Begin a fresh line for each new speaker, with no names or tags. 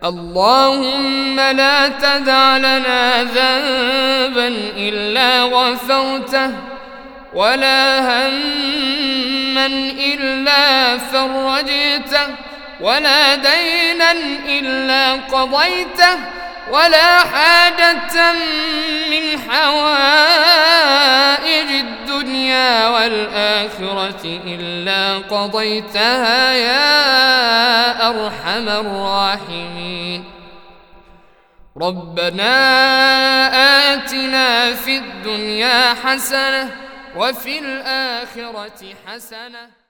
اللهم لا تدع لنا ذنبا إلا غفرته، ولا هما إلا فرجته، ولا دينا إلا قضيته، ولا حاجة من حوائج الدنيا والآخرة إلا قضيتها يا أرحم الراحمين. ربنا آتنا في الدنيا حسنة وفي الآخرة حسنة